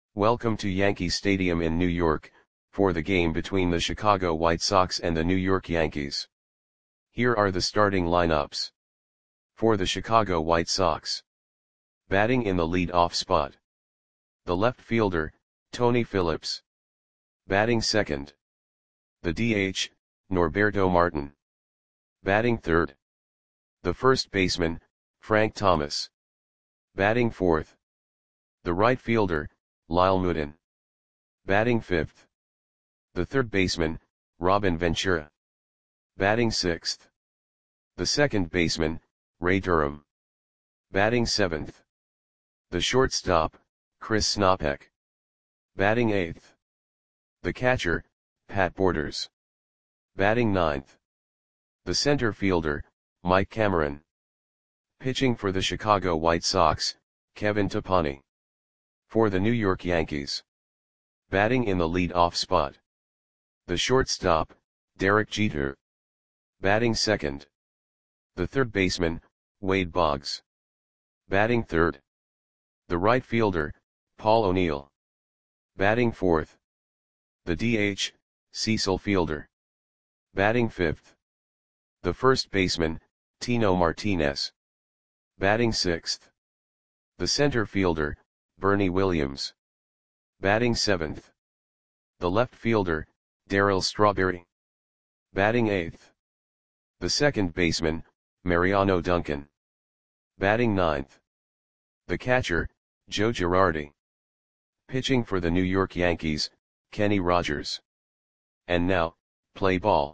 Welcome to Yankee Stadium in New York, for the game between the Chicago White Sox and the New York Yankees. Here are the starting lineups. For the Chicago White Sox. Batting in the lead-off spot. The left fielder, Tony Phillips. Batting second. The DH, Norberto Martin. Batting third. The first baseman, Frank Thomas. Batting fourth. The right fielder, Lyle Mutin. Batting fifth. The third baseman, Robin Ventura. Batting sixth. The second baseman, Ray Durham. Batting seventh. The shortstop, Chris Snopek. Batting eighth. The catcher, Pat Borders. Batting ninth. The center fielder, Mike Cameron. Pitching for the Chicago White Sox, Kevin Topani. For the New York Yankees. Batting in the lead-off spot. The shortstop, Derek Jeter. Batting second. The third baseman, Wade Boggs. Batting third. The right fielder, Paul O'Neill. Batting fourth. The DH, Cecil Fielder. Batting fifth. The first baseman, Tino Martinez. Batting sixth. The center fielder, Bernie Williams. Batting seventh. The left fielder, Darryl Strawberry. Batting eighth. The second baseman, Mariano Duncan. Batting ninth. The catcher, Joe Girardi. Pitching for the New York Yankees, Kenny Rogers. And now, play ball.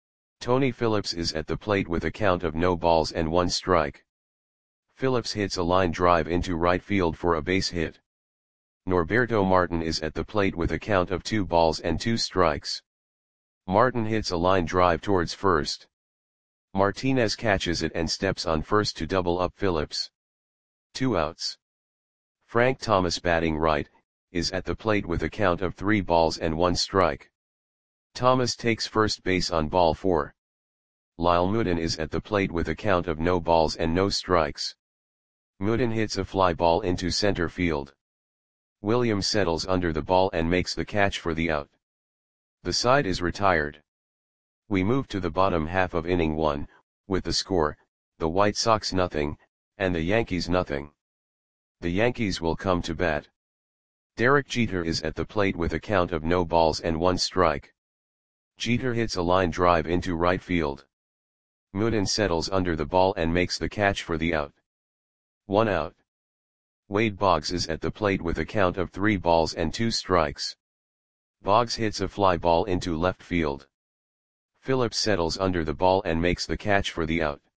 Tony Phillips is at the plate with a count of no balls and one strike. Phillips hits a line drive into right field for a base hit. Norberto Martin is at the plate with a count of 2 balls and 2 strikes. Martin hits a line drive towards first. Martinez catches it and steps on first to double up Phillips. 2 outs. Frank Thomas, batting right, is at the plate with a count of 3 balls and 1 strike. Thomas takes first base on ball 4. Lyle Mutin is at the plate with a count of no balls and no strikes. Mutin hits a fly ball into center field. Williams settles under the ball and makes the catch for the out. The side is retired. We move to the bottom half of inning 1, with the score, the White Sox nothing, and the Yankees nothing. The Yankees will come to bat. Derek Jeter is at the plate with a count of no balls and 1 strike. Jeter hits a line drive into right field. Mutin settles under the ball and makes the catch for the out. 1 out. Wade Boggs is at the plate with a count of 3 balls and 2 strikes. Boggs hits a fly ball into left field. Phillips settles under the ball and makes the catch for the out.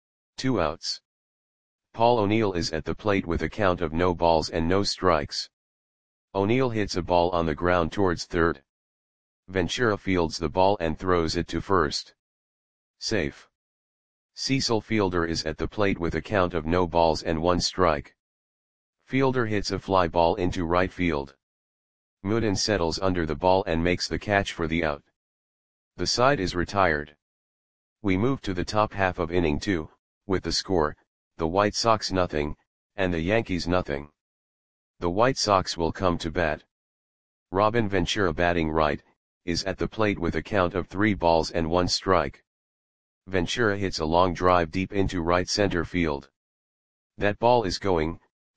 2 outs. Paul O'Neill is at the plate with a count of no balls and no strikes. O'Neill hits a ball on the ground towards third. Ventura fields the ball and throws it to first. Safe. Cecil Fielder is at the plate with a count of no balls and 1 strike. Fielder hits a fly ball into right field. Mutin settles under the ball and makes the catch for the out. The side is retired. We move to the top half of inning 2, with the score, the White Sox nothing, and the Yankees nothing. The White Sox will come to bat. Robin Ventura, batting right, is at the plate with a count of 3 balls and 1 strike. Ventura hits a long drive deep into right center field. That ball is gone.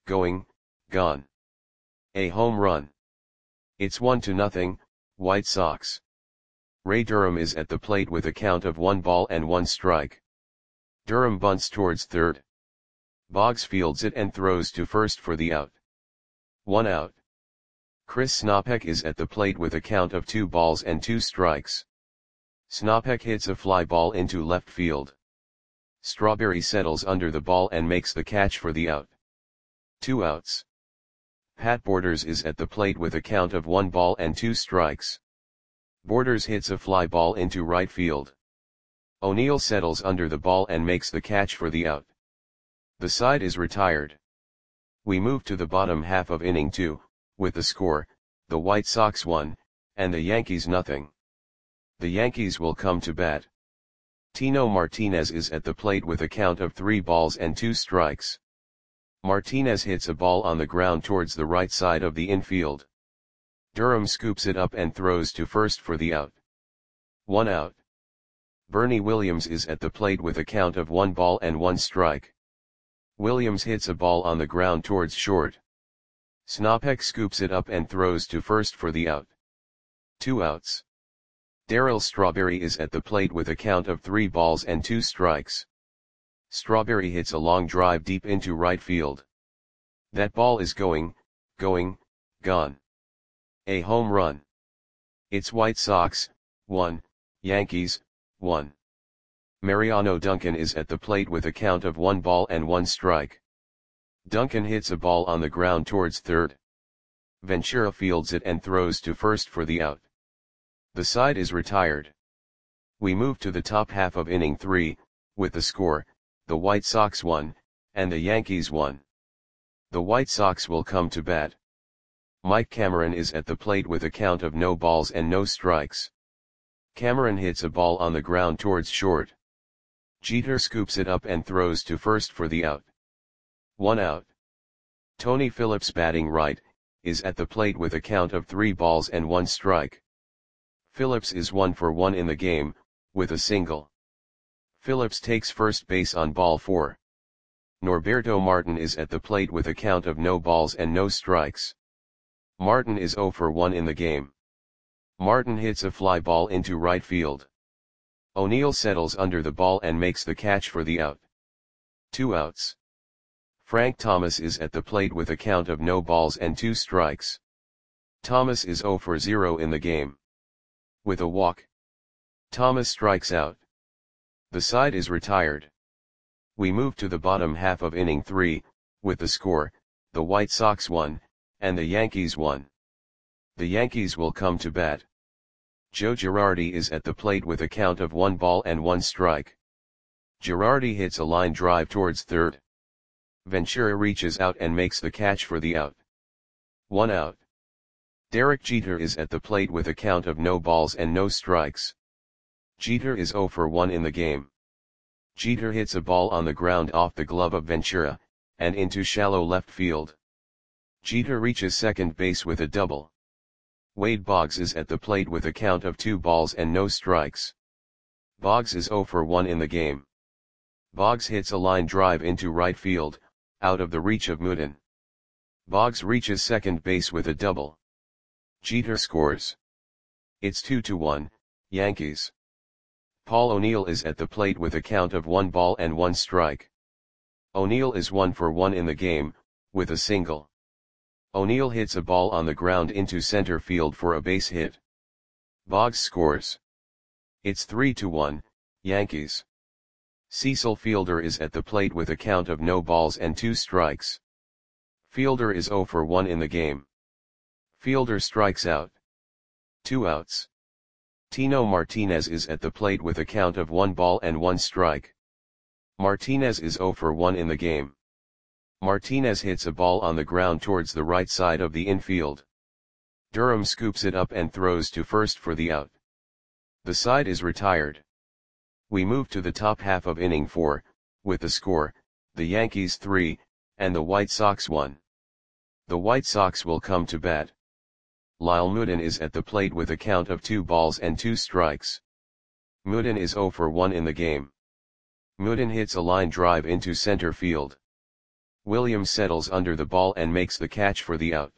A home run. It's 1-0, White Sox. Ray Durham is at the plate with a count of 1 ball and 1 strike. Durham bunts towards third. Boggs fields it and throws to first for the out. 1 out. Chris Snopek is at the plate with a count of 2 balls and 2 strikes. Snopek hits a fly ball into left field. Strawberry settles under the ball and makes the catch for the out. 2 outs. Pat Borders is at the plate with a count of 1 ball and 2 strikes. Borders hits a fly ball into right field. O'Neill settles under the ball and makes the catch for the out. The side is retired. We move to the bottom half of inning 2, with the score, the White Sox 1, and the Yankees nothing. The Yankees will come to bat. Tino Martinez is at the plate with a count of 3 balls and 2 strikes. Martinez hits a ball on the ground towards the right side of the infield. Durham scoops it up and throws to first for the out. 1 out. Bernie Williams is at the plate with a count of 1 ball and 1 strike. Williams hits a ball on the ground towards short. Snopek scoops it up and throws to first for the out. 2 outs. Darryl Strawberry is at the plate with a count of 3 balls and 2 strikes. Strawberry hits a long drive deep into right field. That ball is gone. A home run. It's White Sox, 1, Yankees, 1. Mariano Duncan is at the plate with a count of 1 ball and 1 strike. Duncan hits a ball on the ground towards third. Ventura fields it and throws to first for the out. The side is retired. We move to the top half of inning 3, with the score, the White Sox 1, and the Yankees 1. The White Sox will come to bat. Mike Cameron is at the plate with a count of no balls and no strikes. Cameron hits a ball on the ground towards short. Jeter scoops it up and throws to first for the out. 1 out. Tony Phillips, batting right, is at the plate with a count of 3 balls and 1 strike. Phillips is 1 for 1 in the game, with a single. Phillips takes first base on ball 4. Norberto Martin is at the plate with a count of no balls and no strikes. Martin is 0 for 1 in the game. Martin hits a fly ball into right field. O'Neill settles under the ball and makes the catch for the out. 2 outs. Frank Thomas is at the plate with a count of no balls and 2 strikes. Thomas is 0 for 0 in the game. With a walk, Thomas strikes out. The side is retired. We move to the bottom half of inning 3, with the score, the White Sox 1, and the Yankees 1. The Yankees will come to bat. Joe Girardi is at the plate with a count of 1 ball and 1 strike. Girardi hits a line drive towards third. Ventura reaches out and makes the catch for the out. 1 out. Derek Jeter is at the plate with a count of no balls and no strikes. Jeter is 0 for 1 in the game. Jeter hits a ball on the ground off the glove of Ventura, and into shallow left field. Jeter reaches second base with a double. Wade Boggs is at the plate with a count of 2 balls and no strikes. Boggs is 0 for 1 in the game. Boggs hits a line drive into right field, out of the reach of Mooden. Boggs reaches second base with a double. Jeter scores. It's 2-1, Yankees. Paul O'Neill is at the plate with a count of 1 ball and 1 strike. O'Neill is 1 for 1 in the game, with a single. O'Neill hits a ball on the ground into center field for a base hit. Boggs scores. It's 3-1, Yankees. Cecil Fielder is at the plate with a count of no balls and 2 strikes. Fielder is 0 for 1 in the game. Fielder strikes out. 2 outs. Tino Martinez is at the plate with a count of 1 ball and 1 strike. Martinez is 0 for 1 in the game. Martinez hits a ball on the ground towards the right side of the infield. Durham scoops it up and throws to first for the out. The side is retired. We move to the top half of inning 4, with the score, the Yankees 3, and the White Sox 1. The White Sox will come to bat. Lyle Mooden is at the plate with a count of 2 balls and 2 strikes. Mooden is 0 for 1 in the game. Mooden hits a line drive into center field. Williams settles under the ball and makes the catch for the out.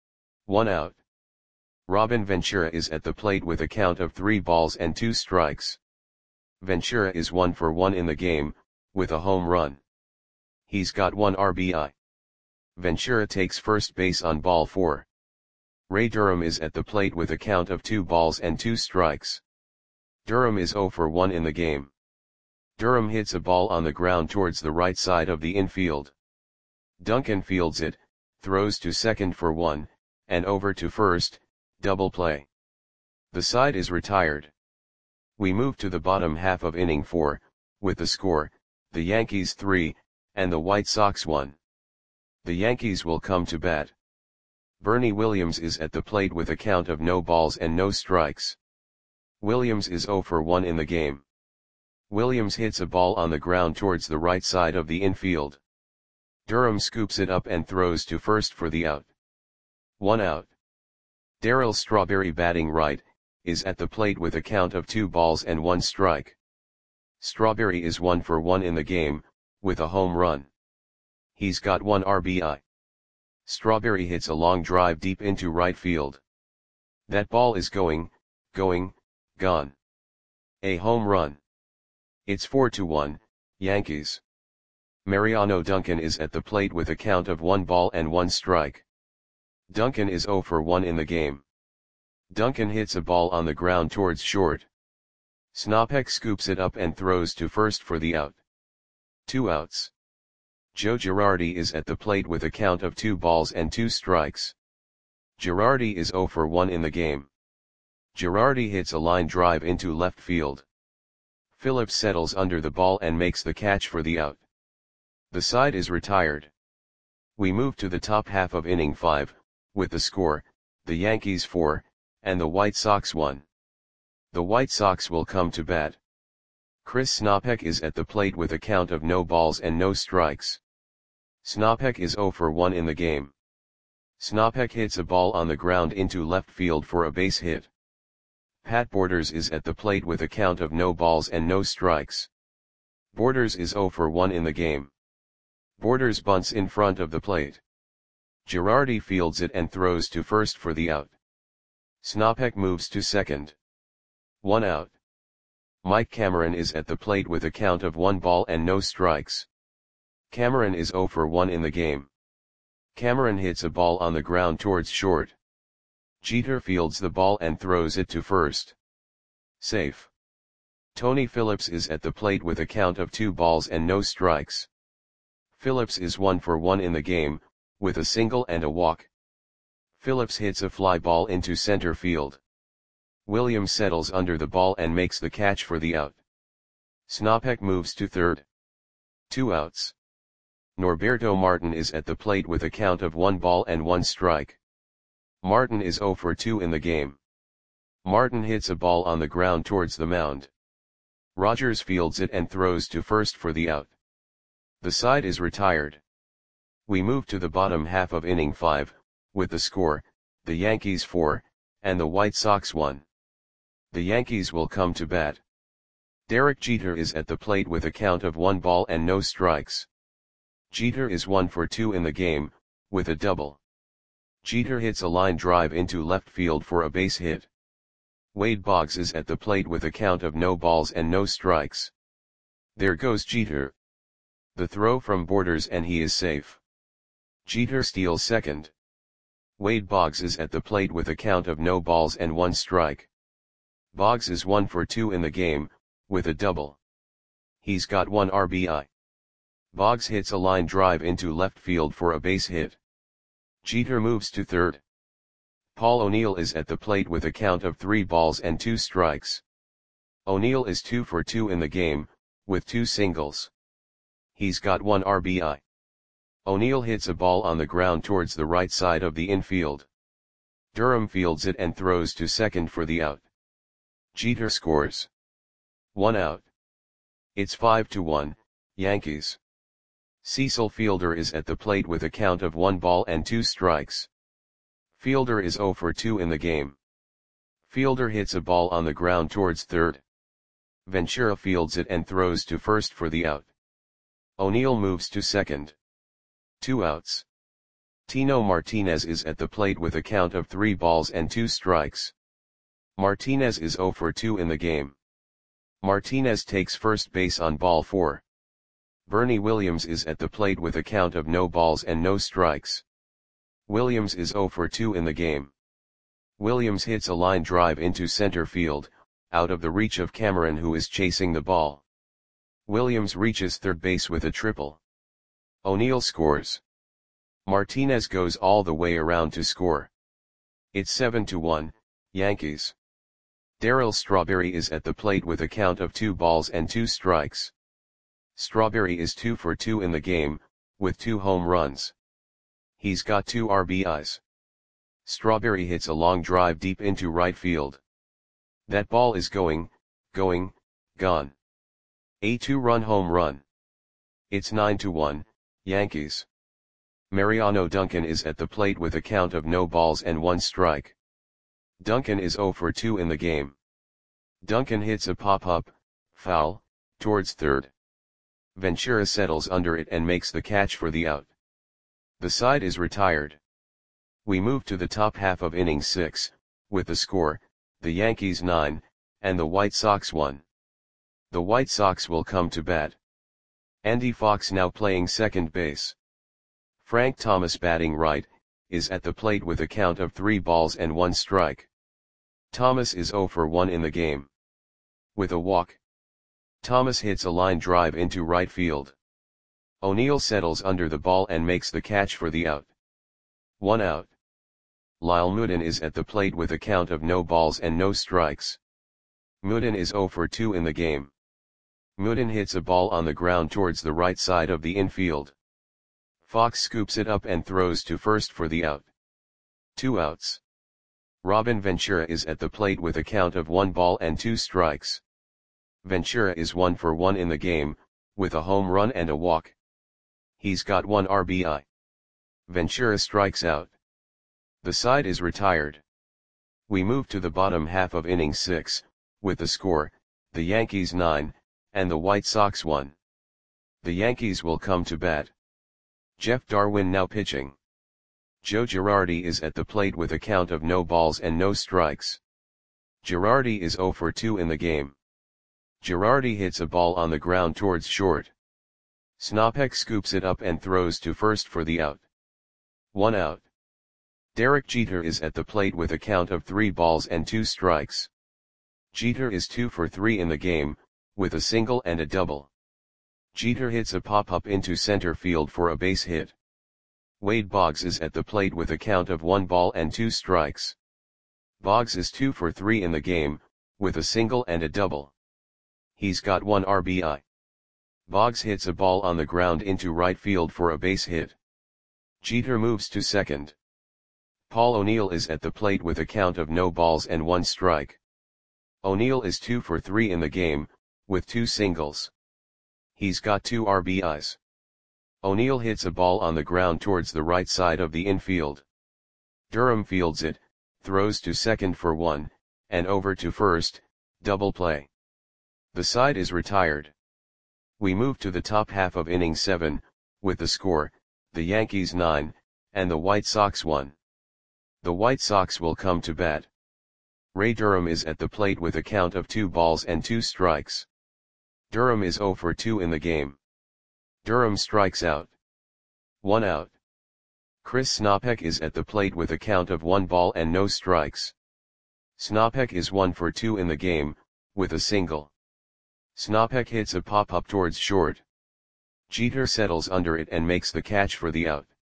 1 out. Robin Ventura is at the plate with a count of 3 balls and 2 strikes. Ventura is 1 for 1 in the game, with a home run. He's got 1 RBI. Ventura takes first base on ball 4. Ray Durham is at the plate with a count of 2 balls and 2 strikes. Durham is 0 for 1 in the game. Durham hits a ball on the ground towards the right side of the infield. Duncan fields it, throws to second for 1, and over to first, double play. The side is retired. We move to the bottom half of inning 4, with the score, the Yankees 3, and the White Sox 1. The Yankees will come to bat. Bernie Williams is at the plate with a count of no balls and no strikes. Williams is 0 for 1 in the game. Williams hits a ball on the ground towards the right side of the infield. Durham scoops it up and throws to first for the out. 1 out. Darryl Strawberry, batting right, is at the plate with a count of 2 balls and 1 strike. Strawberry is 1 for 1 in the game, with a home run. He's got 1 RBI. Strawberry hits a long drive deep into right field. That ball is going, gone. A home run. It's 4-1, Yankees. Mariano Duncan is at the plate with a count of 1 ball and 1 strike. Duncan is 0 for 1 in the game. Duncan hits a ball on the ground towards short. Snopek scoops it up and throws to first for the out. 2 outs. Joe Girardi is at the plate with a count of 2 balls and 2 strikes. Girardi is 0 for 1 in the game. Girardi hits a line drive into left field. Phillips settles under the ball and makes the catch for the out. The side is retired. We move to the top half of inning 5, with the score, the Yankees 4, and the White Sox 1. The White Sox will come to bat. Chris Snopek is at the plate with a count of no balls and no strikes. Snopek is 0 for 1 in the game. Snopek hits a ball on the ground into left field for a base hit. Pat Borders is at the plate with a count of no balls and no strikes. Borders is 0 for 1 in the game. Borders bunts in front of the plate. Girardi fields it and throws to first for the out. Snopek moves to second. 1 out. Mike Cameron is at the plate with a count of 1 ball and no strikes. Cameron is 0 for 1 in the game. Cameron hits a ball on the ground towards short. Jeter fields the ball and throws it to first. Safe. Tony Phillips is at the plate with a count of 2 balls and no strikes. Phillips is 1 for 1 in the game, with a single and a walk. Phillips hits a fly ball into center field. Williams settles under the ball and makes the catch for the out. Snopek moves to third. 2 outs. Norberto Martin is at the plate with a count of 1 ball and 1 strike. Martin is 0 for 2 in the game. Martin hits a ball on the ground towards the mound. Rogers fields it and throws to first for the out. The side is retired. We move to the bottom half of inning 5, with the score, the Yankees 4, and the White Sox 1. The Yankees will come to bat. Derek Jeter is at the plate with a count of 1 ball and no strikes. Jeter is 1 for 2 in the game, with a double. Jeter hits a line drive into left field for a base hit. Wade Boggs is at the plate with a count of no balls and no strikes. There goes Jeter. The throw from Borders and he is safe. Jeter steals second. Wade Boggs is at the plate with a count of no balls and 1 strike. Boggs is 1 for 2 in the game, with a double. He's got 1 RBI. Boggs hits a line drive into left field for a base hit. Jeter moves to third. Paul O'Neill is at the plate with a count of 3 balls and 2 strikes. O'Neill is 2 for 2 in the game, with 2 singles. He's got 1 RBI. O'Neill hits a ball on the ground towards the right side of the infield. Durham fields it and throws to second for the out. Jeter scores. 1 out. It's 5-1, Yankees. Cecil Fielder is at the plate with a count of 1 ball and 2 strikes. Fielder is 0 for 2 in the game. Fielder hits a ball on the ground towards third. Ventura fields it and throws to first for the out. O'Neill moves to second. 2 outs. Tino Martinez is at the plate with a count of 3 balls and 2 strikes. Martinez is 0 for 2 in the game. Martinez takes first base on ball 4. Bernie Williams is at the plate with a count of no balls and no strikes. Williams is 0 for 2 in the game. Williams hits a line drive into center field, out of the reach of Cameron who is chasing the ball. Williams reaches third base with a triple. O'Neill scores. Martinez goes all the way around to score. It's 7-1, Yankees. Darryl Strawberry is at the plate with a count of 2 balls and 2 strikes. Strawberry is 2 for 2 in the game, with 2 home runs. He's got 2 RBIs. Strawberry hits a long drive deep into right field. That ball is going, gone. A 2-run home run. It's 9-1, Yankees. Mariano Duncan is at the plate with a count of no balls and 1 strike. Duncan is 0 for 2 in the game. Duncan hits a pop-up, foul, towards third. Ventura settles under it and makes the catch for the out. The side is retired. We move to the top half of inning 6, with the score, the Yankees 9, and the White Sox 1. The White Sox will come to bat. Andy Fox now playing second base. Frank Thomas batting right, is at the plate with a count of 3 balls and 1 strike. Thomas is 0 for 1 in the game. With a walk, Thomas hits a line drive into right field. O'Neill settles under the ball and makes the catch for the out. 1 out. Lyle Mooden is at the plate with a count of no balls and no strikes. Mooden is 0 for 2 in the game. Mooden hits a ball on the ground towards the right side of the infield. Fox scoops it up and throws to first for the out. 2 outs. Robin Ventura is at the plate with a count of 1 ball and 2 strikes. Ventura is 1 for 1 in the game, with a home run and a walk. He's got 1 RBI. Ventura strikes out. The side is retired. We move to the bottom half of inning 6, with the score, the Yankees 9, and the White Sox 1. The Yankees will come to bat. Jeff Darwin now pitching. Joe Girardi is at the plate with a count of no balls and no strikes. Girardi is 0 for 2 in the game. Girardi hits a ball on the ground towards short. Snopek scoops it up and throws to first for the out. 1 out. Derek Jeter is at the plate with a count of 3 balls and 2 strikes. Jeter is 2 for 3 in the game, with a single and a double. Jeter hits a pop-up into center field for a base hit. Wade Boggs is at the plate with a count of 1 ball and 2 strikes. Boggs is 2 for 3 in the game, with a single and a double. He's got 1 RBI. Boggs hits a ball on the ground into right field for a base hit. Jeter moves to second. Paul O'Neill is at the plate with a count of no balls and 1 strike. O'Neill is 2 for 3 in the game, with 2 singles. He's got 2 RBIs. O'Neill hits a ball on the ground towards the right side of the infield. Durham fields it, throws to second for 1, and over to first, double play. The side is retired. We move to the top half of inning 7, with the score, the Yankees 9, and the White Sox 1. The White Sox will come to bat. Ray Durham is at the plate with a count of 2 balls and 2 strikes. Durham is 0 for 2 in the game. Durham strikes out. 1 out. Chris Snopek is at the plate with a count of 1 ball and no strikes. Snopek is 1 for 2 in the game, with a single. Snopek hits a pop-up towards short. Jeter settles under it and makes the catch for the out.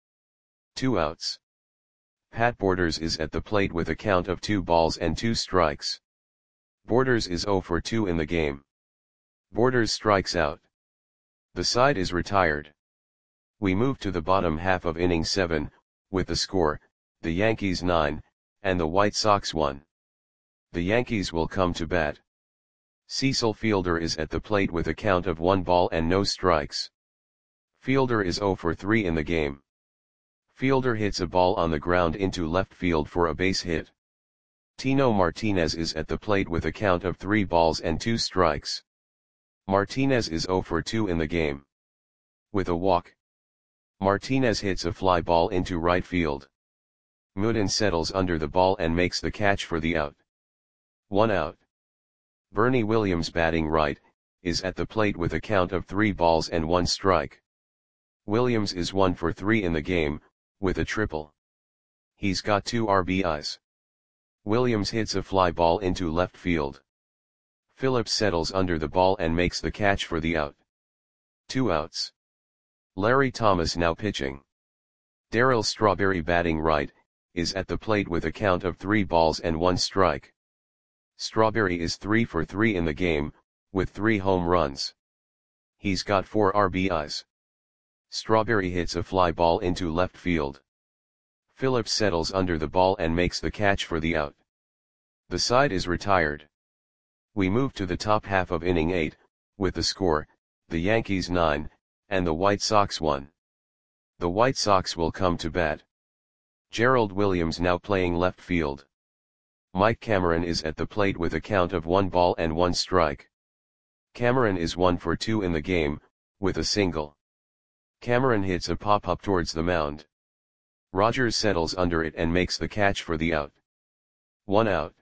2 outs. Pat Borders is at the plate with a count of 2 balls and 2 strikes. Borders is 0 for 2 in the game. Borders strikes out. The side is retired. We move to the bottom half of inning 7, with the score, the Yankees 9, and the White Sox 1. The Yankees will come to bat. Cecil Fielder is at the plate with a count of 1 ball and no strikes. Fielder is 0 for 3 in the game. Fielder hits a ball on the ground into left field for a base hit. Tino Martinez is at the plate with a count of 3 balls and 2 strikes. Martinez is 0 for 2 in the game. With a walk, Martinez hits a fly ball into right field. Mooden settles under the ball and makes the catch for the out. 1 out. Bernie Williams batting right, is at the plate with a count of 3 balls and 1 strike. Williams is 1 for 3 in the game, with a triple. He's got 2 RBIs. Williams hits a fly ball into left field. Phillips settles under the ball and makes the catch for the out. 2 outs. Larry Thomas now pitching. Darryl Strawberry batting right, is at the plate with a count of 3 balls and 1 strike. Strawberry is 3 for 3 in the game, with 3 home runs. He's got 4 RBIs. Strawberry hits a fly ball into left field. Phillips settles under the ball and makes the catch for the out. The side is retired. We move to the top half of inning 8, with the score, the Yankees 9, and the White Sox 1. The White Sox will come to bat. Gerald Williams now playing left field. Mike Cameron is at the plate with a count of 1 ball and 1 strike. Cameron is 1 for 2 in the game, with a single. Cameron hits a pop-up towards the mound. Rogers settles under it and makes the catch for the out. 1 out.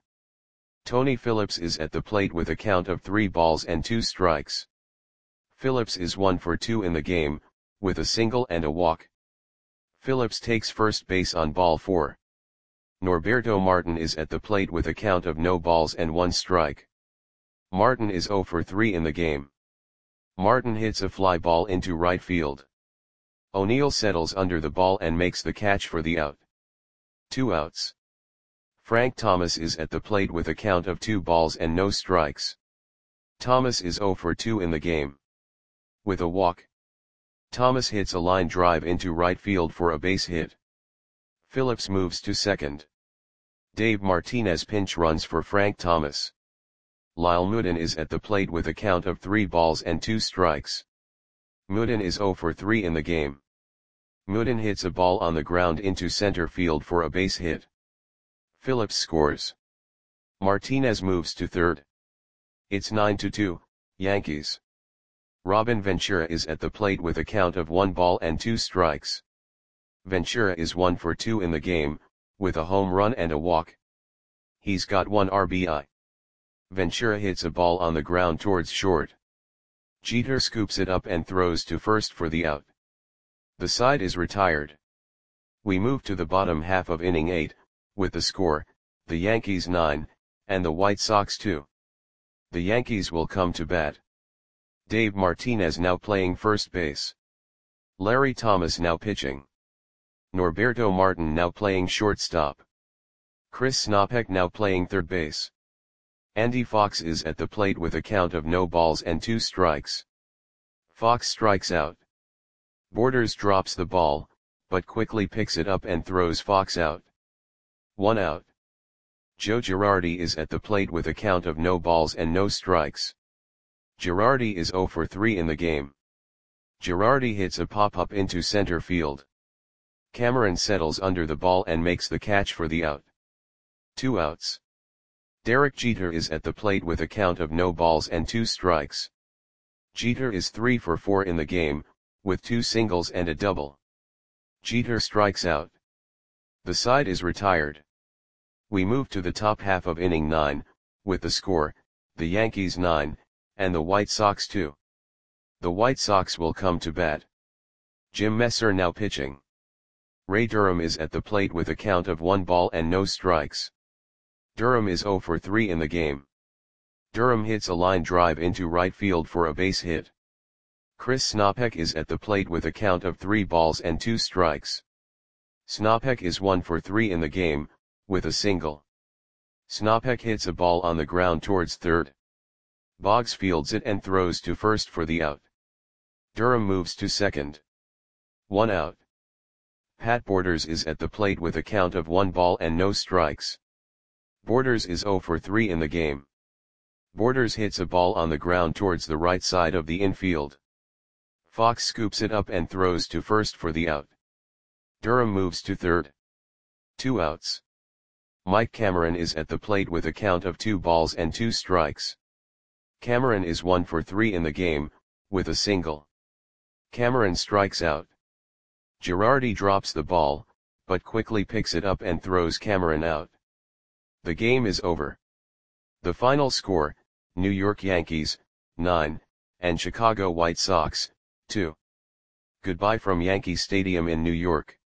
Tony Phillips is at the plate with a count of 3 balls and 2 strikes. Phillips is 1 for 2 in the game, with a single and a walk. Phillips takes first base on ball 4. Norberto Martin is at the plate with a count of no balls and 1 strike. Martin is 0 for 3 in the game. Martin hits a fly ball into right field. O'Neill settles under the ball and makes the catch for the out. 2 outs. Frank Thomas is at the plate with a count of 2 balls and no strikes. Thomas is 0 for 2 in the game. With a walk. Thomas hits a line drive into right field for a base hit. Phillips moves to second. Dave Martinez pinch runs for Frank Thomas. Lyle Mooden is at the plate with a count of 3 balls and 2 strikes. Mooden is 0 for 3 in the game. Mooden hits a ball on the ground into center field for a base hit. Phillips scores. Martinez moves to third. It's 9-2, Yankees. Robin Ventura is at the plate with a count of 1 ball and 2 strikes. Ventura is 1 for 2 in the game, with a home run and a walk. He's got 1 RBI. Ventura hits a ball on the ground towards short. Jeter scoops it up and throws to first for the out. The side is retired. We move to the bottom half of inning 8, with the score, the Yankees 9, and the White Sox 2. The Yankees will come to bat. Dave Martinez now playing first base. Larry Thomas now pitching. Norberto Martin now playing shortstop. Chris Snopek now playing third base. Andy Fox is at the plate with a count of no balls and 2 strikes. Fox strikes out. Borders drops the ball, but quickly picks it up and throws Fox out. 1 out. Joe Girardi is at the plate with a count of no balls and no strikes. Girardi is 0 for 3 in the game. Girardi hits a pop-up into center field. Cameron settles under the ball and makes the catch for the out. 2 outs. Derek Jeter is at the plate with a count of no balls and 2 strikes. Jeter is 3 for 4 in the game, with 2 singles and a double. Jeter strikes out. The side is retired. We move to the top half of inning 9, with the score, the Yankees 9, and the White Sox 2. The White Sox will come to bat. Jim Messer now pitching. Ray Durham is at the plate with a count of 1 ball and no strikes. Durham is 0 for 3 in the game. Durham hits a line drive into right field for a base hit. Chris Snopek is at the plate with a count of 3 balls and 2 strikes. Snopek is 1 for 3 in the game, with a single. Snopek hits a ball on the ground towards third. Boggs fields it and throws to first for the out. Durham moves to second. 1 out. Pat Borders is at the plate with a count of 1 ball and no strikes. Borders is 0 for 3 in the game. Borders hits a ball on the ground towards the right side of the infield. Fox scoops it up and throws to first for the out. Durham moves to third. 2 outs. Mike Cameron is at the plate with a count of 2 balls and 2 strikes. Cameron is 1 for 3 in the game, with a single. Cameron strikes out. Girardi drops the ball, but quickly picks it up and throws Cameron out. The game is over. The final score, New York Yankees, 9, and Chicago White Sox, 2. Goodbye from Yankee Stadium in New York.